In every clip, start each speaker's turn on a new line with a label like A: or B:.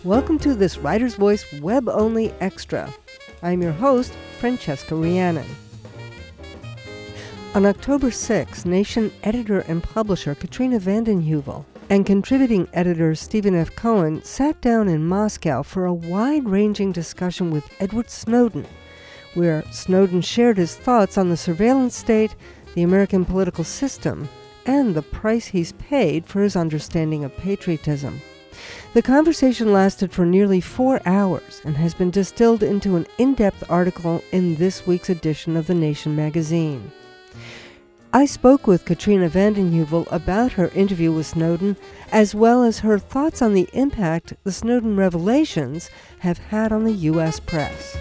A: Welcome to this Writer's Voice web-only extra. I'm your host, Francesca Rhiannon. On October 6, Nation editor and publisher Katrina vanden Heuvel and contributing editor Stephen F. Cohen sat down in Moscow for a wide-ranging discussion with Edward Snowden, where Snowden shared his thoughts on the surveillance state, the American political system, and the price he's paid for his understanding of patriotism. The conversation lasted for nearly 4 hours and has been distilled into an in-depth article in this week's edition of The Nation magazine. I spoke with Katrina vanden Heuvel about her interview with Snowden, as well as her thoughts on the impact the Snowden revelations have had on the U.S. press.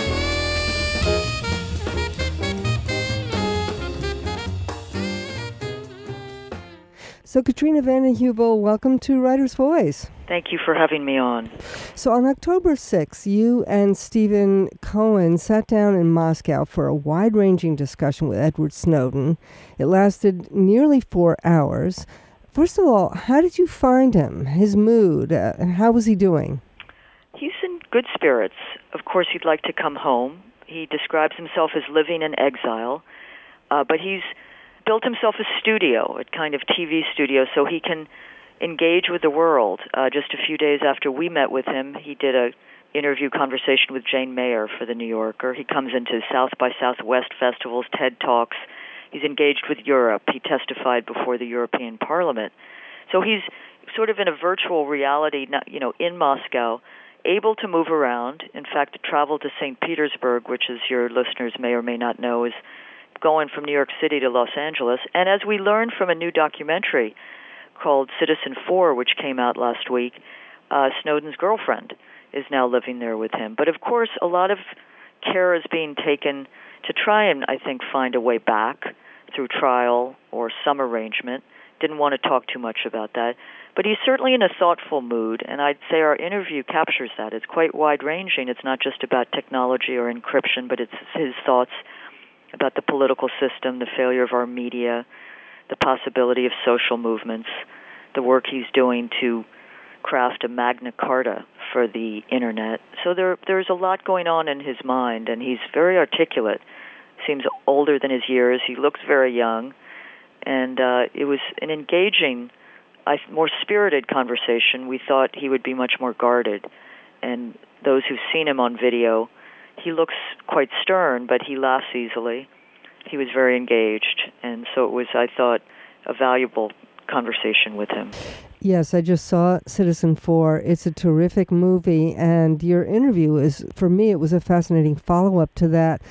A: So Katrina vanden Heuvel, welcome to Writer's Voice.
B: Thank you for having me on.
A: So on October 6th, you and Stephen Cohen sat down in Moscow for a wide-ranging discussion with Edward Snowden. It lasted nearly 4 hours. First of all, how did you find him, his mood? How was he doing?
B: He's in good spirits. Of course, he'd like to come home. He describes himself as living in exile, but he's built himself a studio, a kind of TV studio, so he can engage with the world. Just a few days after we met with him, he did an interview conversation with Jane Mayer for The New Yorker. He comes into South by Southwest festivals, TED Talks. He's engaged with Europe. He testified before the European Parliament. So he's sort of in a virtual reality, in Moscow, able to move around. In fact, travel to St. Petersburg, which, as your listeners may or may not know, is going from New York City to Los Angeles. And as we learned from a new documentary called Citizen4, which came out last week, Snowden's girlfriend is now living there with him. But of course, a lot of care is being taken to try and, I think, find a way back through trial or some arrangement. Didn't want to talk too much about that. But he's certainly in a thoughtful mood, and I'd say our interview captures that. It's quite wide-ranging. It's not just about technology or encryption, but it's his thoughts about the political system, the failure of our media, the possibility of social movements, the work he's doing to craft a Magna Carta for the Internet. So there's a lot going on in his mind, and he's very articulate. Seems older than his years. He looks very young. And it was an engaging, more spirited conversation. We thought he would be much more guarded. And those who've seen him on video, he looks quite stern, but he laughs easily. He was very engaged, and so it was, I thought, a valuable conversation with him.
A: Yes, I just saw Citizen4. It's a terrific movie, and your interview is, for me, it was a fascinating follow-up to that.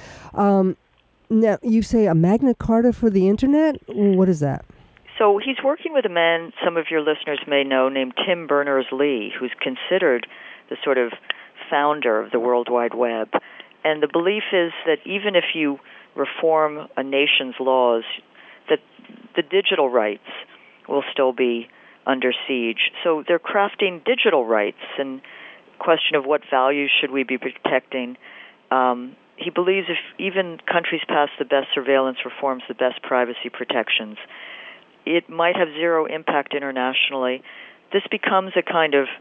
A: Now, you say a Magna Carta for the Internet? What is that?
B: So he's working with a man some of your listeners may know named Tim Berners-Lee, who's considered the sort of founder of the World Wide Web. And the belief is that even if you reform a nation's laws, that the digital rights will still be under siege. So they're crafting digital rights and question of what values should we be protecting. He believes if even countries pass the best surveillance reforms, the best privacy protections, it might have zero impact internationally. This becomes a kind of,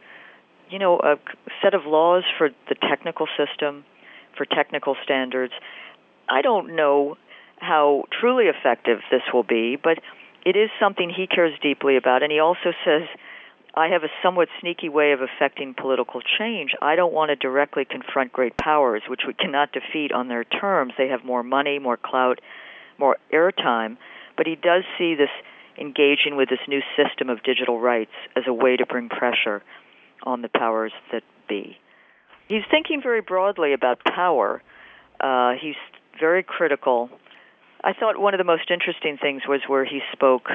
B: a set of laws for the technical system, for technical standards. I don't know how truly effective this will be, but it is something he cares deeply about. And he also says, I have a somewhat sneaky way of affecting political change. I don't want to directly confront great powers, which we cannot defeat on their terms. They have more money, more clout, more airtime. But he does see this engaging with this new system of digital rights as a way to bring pressure on the powers that be. He's thinking very broadly about power. He's very critical. I thought one of the most interesting things was where he spoke.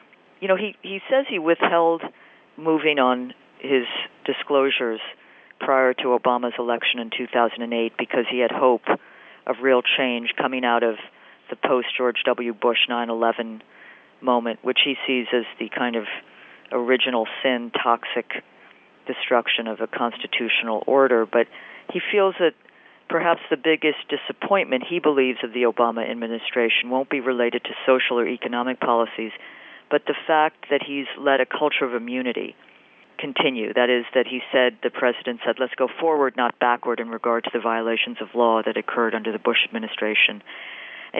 B: He says he withheld moving on his disclosures prior to Obama's election in 2008 because he had hope of real change coming out of the post-George W. Bush 9/11 moment, which he sees as the kind of original sin, toxic destruction of a constitutional order. But he feels that perhaps the biggest disappointment he believes of the Obama administration won't be related to social or economic policies, but the fact that he's led a culture of immunity, continue. That is, that the president said, let's go forward, not backward in regard to the violations of law that occurred under the Bush administration. And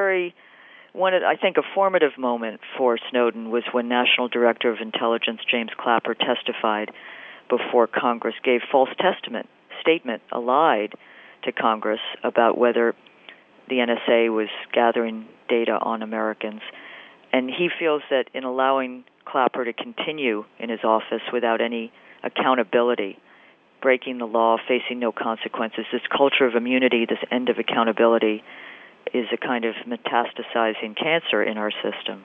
B: I think a formative moment for Snowden was when National Director of Intelligence James Clapper testified before Congress, gave false statement, lied to Congress about whether the NSA was gathering data on Americans. And he feels that in allowing Clapper to continue in his office without any accountability, breaking the law, facing no consequences, this culture of immunity, this end of accountability, is a kind of metastasizing cancer in our system.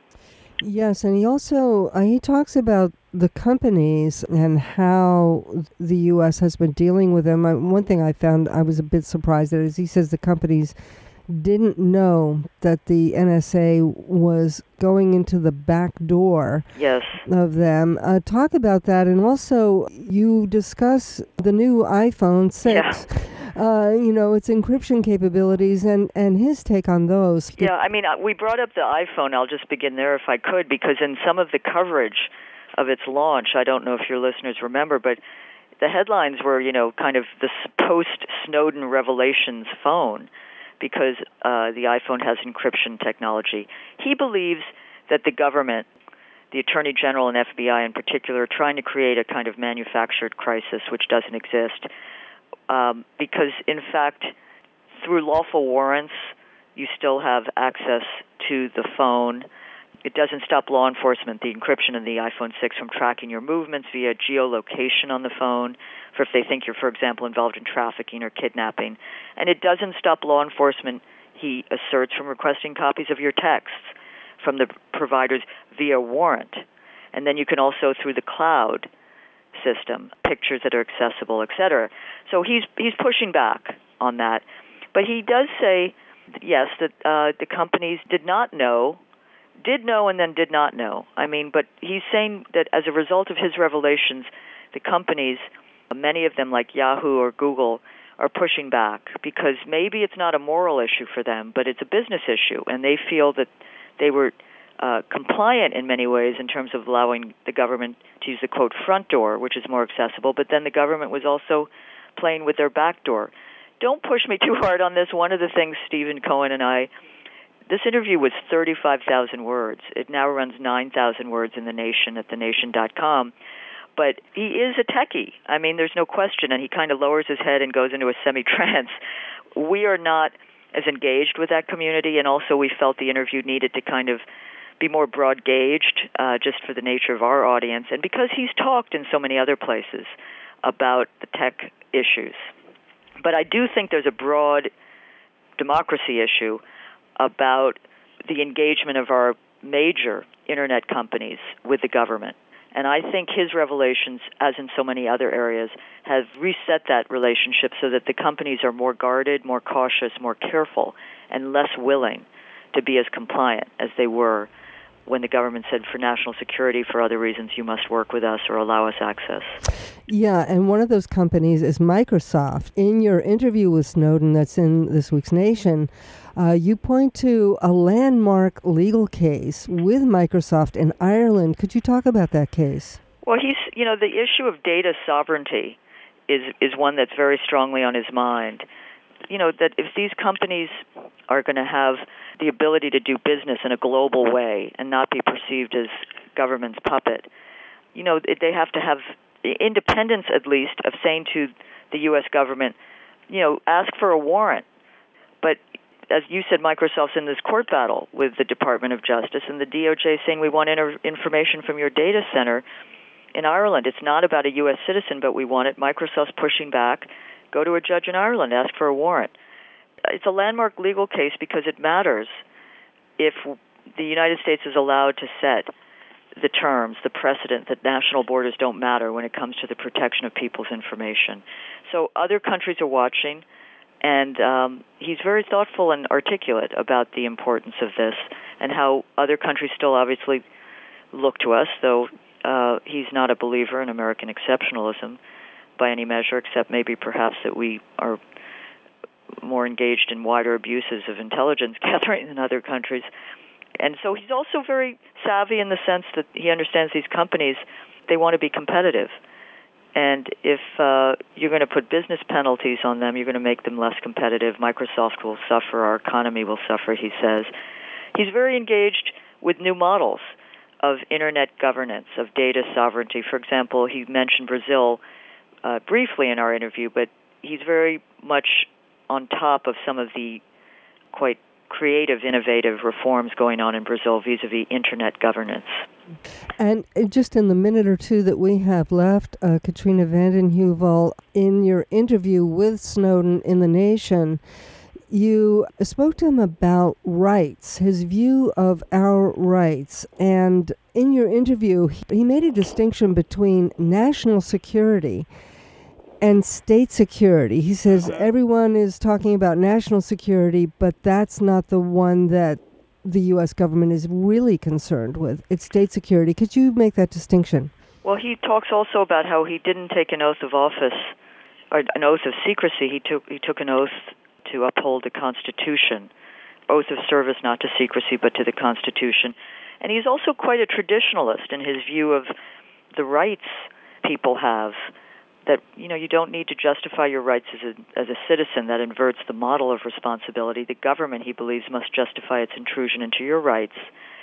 A: Yes, and he talks about the companies and how the U.S. has been dealing with them. One thing I found I was a bit surprised at is he says the companies didn't know that the NSA was going into the back door of them. Talk about that, and also you discuss the new iPhone 6.
B: Yeah.
A: Its encryption capabilities and his take on those.
B: Yeah, I mean, we brought up the iPhone. I'll just begin there if I could, because in some of the coverage of its launch, I don't know if your listeners remember, but the headlines were, kind of the post-Snowden revelations phone, because the iPhone has encryption technology. He believes that the government, the Attorney General and FBI in particular, are trying to create a kind of manufactured crisis which doesn't exist. Because, in fact, through lawful warrants, you still have access to the phone. It doesn't stop law enforcement, the encryption in the iPhone 6, from tracking your movements via geolocation on the phone, for if they think you're, for example, involved in trafficking or kidnapping. And it doesn't stop law enforcement, he asserts, from requesting copies of your texts from the providers via warrant. And then you can also, through the cloud system, pictures that are accessible, etc. So he's pushing back on that. But he does say, yes, that the companies did know and then did not know. But he's saying that as a result of his revelations, the companies, many of them like Yahoo or Google, are pushing back because maybe it's not a moral issue for them, but it's a business issue, and they feel that they were compliant in many ways in terms of allowing the government to use the, quote, front door, which is more accessible, but then the government was also playing with their back door. Don't push me too hard on this. One of the things Stephen Cohen and this interview was 35,000 words. It now runs 9,000 words in The Nation at thenation.com. But he is a techie. There's no question, and he kind of lowers his head and goes into a semi-trance. We are not as engaged with that community, and also we felt the interview needed to kind of be more broad-gauged, just for the nature of our audience, and because he's talked in so many other places about the tech issues. But I do think there's a broad democracy issue about the engagement of our major Internet companies with the government. And I think his revelations, as in so many other areas, have reset that relationship so that the companies are more guarded, more cautious, more careful, and less willing to be as compliant as they were when the government said for national security, for other reasons, you must work with us or allow us access.
A: Yeah, and one of those companies is Microsoft. In your interview with Snowden that's in this week's Nation, you point to a landmark legal case with Microsoft in Ireland. Could you talk about that case?
B: Well, the issue of data sovereignty is one that's very strongly on his mind. That if these companies are going to have the ability to do business in a global way and not be perceived as government's puppet, they have to have independence, at least, of saying to the U.S. government, ask for a warrant. But as you said, Microsoft's in this court battle with the Department of Justice, and the DOJ saying we want information from your data center in Ireland. It's not about a U.S. citizen, but we want it. Microsoft's pushing back. Go to a judge in Ireland, ask for a warrant. It's a landmark legal case because it matters if the United States is allowed to set the terms, the precedent that national borders don't matter when it comes to the protection of people's information. So other countries are watching, and he's very thoughtful and articulate about the importance of this and how other countries still obviously look to us, though he's not a believer in American exceptionalism by any measure, except maybe perhaps that we are more engaged in wider abuses of intelligence gathering than other countries. And so he's also very savvy in the sense that he understands these companies they want to be competitive. And if you're going to put business penalties on them, you're going to make them less competitive. Microsoft will suffer. Our economy will suffer, he says. He's very engaged with new models of Internet governance, of data sovereignty. For example, he mentioned Brazil briefly in our interview, but he's very much on top of some of the quite creative, innovative reforms going on in Brazil vis-a-vis Internet governance.
A: And just in the minute or two that we have left, Katrina vanden Heuvel, in your interview with Snowden in The Nation, you spoke to him about rights, his view of our rights. And in your interview, he made a distinction between national security and state security. He says everyone is talking about national security, but that's not the one that the U.S. government is really concerned with. It's state security. Could you make that distinction?
B: Well, he talks also about how he didn't take an oath of office, or an oath of secrecy. He took an oath to uphold the Constitution, oath of service not to secrecy but to the Constitution. And he's also quite a traditionalist in his view of the rights people have, that, you know, you don't need to justify your rights as a citizen. That inverts the model of responsibility. The government, he believes, must justify its intrusion into your rights.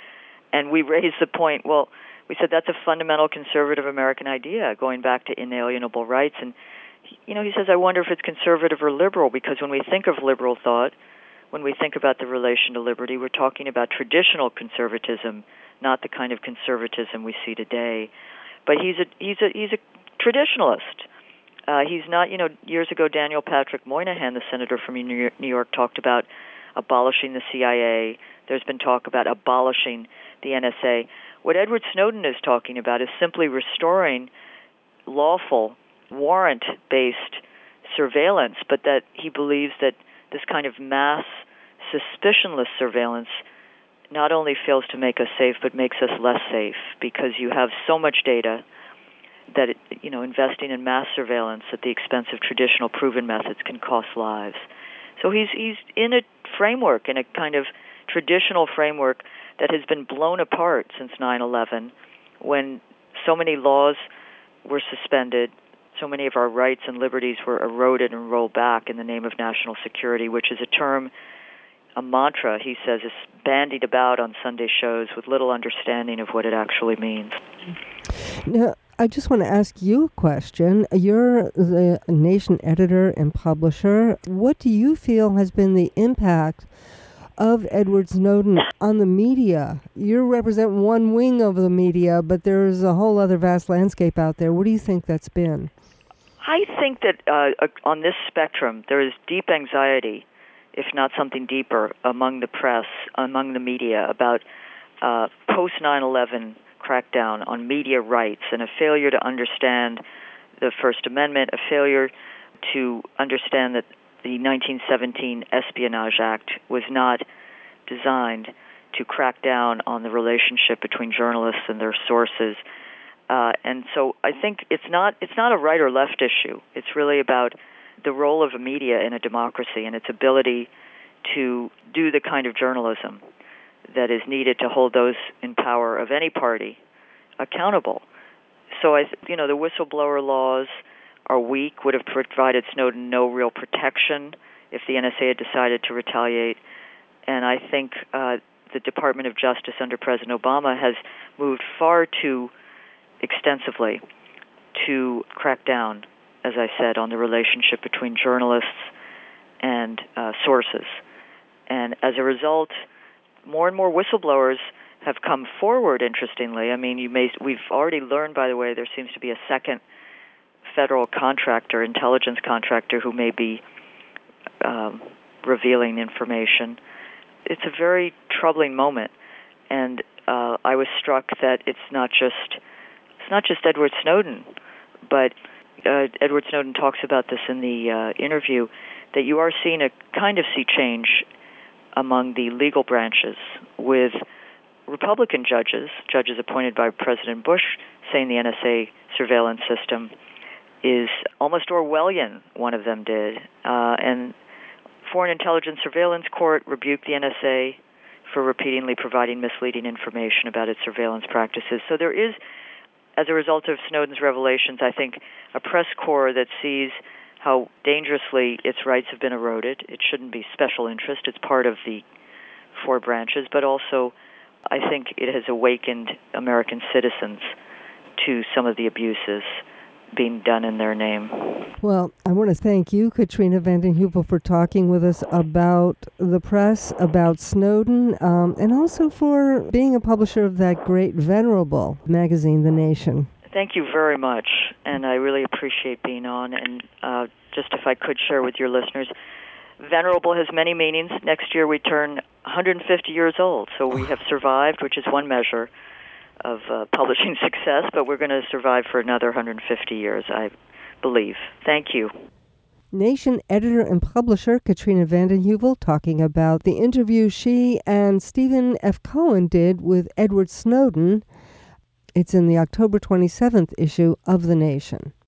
B: And we raised the point, well, we said that's a fundamental conservative American idea, going back to inalienable rights. And, you know, he says, I wonder if it's conservative or liberal, because when we think of liberal thought, when we think about the relation to liberty, we're talking about traditional conservatism, not the kind of conservatism we see today. But he's a traditionalist. He's not, you know, years ago, Daniel Patrick Moynihan, the senator from New York, talked about abolishing the CIA. There's been talk about abolishing the NSA. What Edward Snowden is talking about is simply restoring lawful, warrant-based surveillance, but that he believes that this kind of mass, suspicionless surveillance not only fails to make us safe, but makes us less safe, because you have so much data that, investing in mass surveillance at the expense of traditional proven methods can cost lives. So he's in a framework, in a kind of traditional framework that has been blown apart since 9/11, when so many laws were suspended, so many of our rights and liberties were eroded and rolled back in the name of national security, which is a mantra, he says, is bandied about on Sunday shows with little understanding of what it actually means.
A: Now, I just want to ask you a question. You're the Nation editor and publisher. What do you feel has been the impact of Edward Snowden on the media? You represent one wing of the media, but there's a whole other vast landscape out there. What do you think that's been?
B: I think that on this spectrum, there is deep anxiety, if not something deeper, among the press, among the media, about post-9/11 crackdown on media rights and a failure to understand the First Amendment, a failure to understand that the 1917 Espionage Act was not designed to crack down on the relationship between journalists and their sources. And so I think it's not a right or left issue. It's really about the role of a media in a democracy and its ability to do the kind of journalism that is needed to hold those in power of any party accountable. So the whistleblower laws are weak, would have provided Snowden no real protection if the NSA had decided to retaliate. And I think the Department of Justice under President Obama has moved far too extensively to crack down, as I said, on the relationship between journalists and sources. And as a result, more and more whistleblowers have come forward, interestingly. I mean, we've already learned, by the way, there seems to be a second federal contractor, intelligence contractor, who may be revealing information. It's a very troubling moment, and I was struck that it's not just Edward Snowden, but Edward Snowden talks about this in the interview, that you are seeing a kind of sea change among the legal branches, with Republican judges appointed by President Bush, saying the NSA surveillance system is almost Orwellian, one of them did. And Foreign Intelligence Surveillance Court rebuked the NSA for repeatedly providing misleading information about its surveillance practices. So there is as a result of Snowden's revelations, I think a press corps that sees how dangerously its rights have been eroded. It shouldn't be special interest. It's part of the four branches, but also I think it has awakened American citizens to some of the abuses being done in their name.
A: Well, I want to thank you, Katrina vanden Heuvel, for talking with us about the press, about Snowden, and also for being a publisher of that great, venerable magazine, The Nation.
B: Thank you very much, and I really appreciate being on. And just if I could share with your listeners, venerable has many meanings. Next year we turn 150 years old, so we have survived, which is one measure of publishing success, but we're going to survive for another 150 years, I believe. Thank you.
A: Nation editor and publisher Katrina vanden Heuvel talking about the interview she and Stephen F. Cohen did with Edward Snowden. It's in the October 27th issue of The Nation.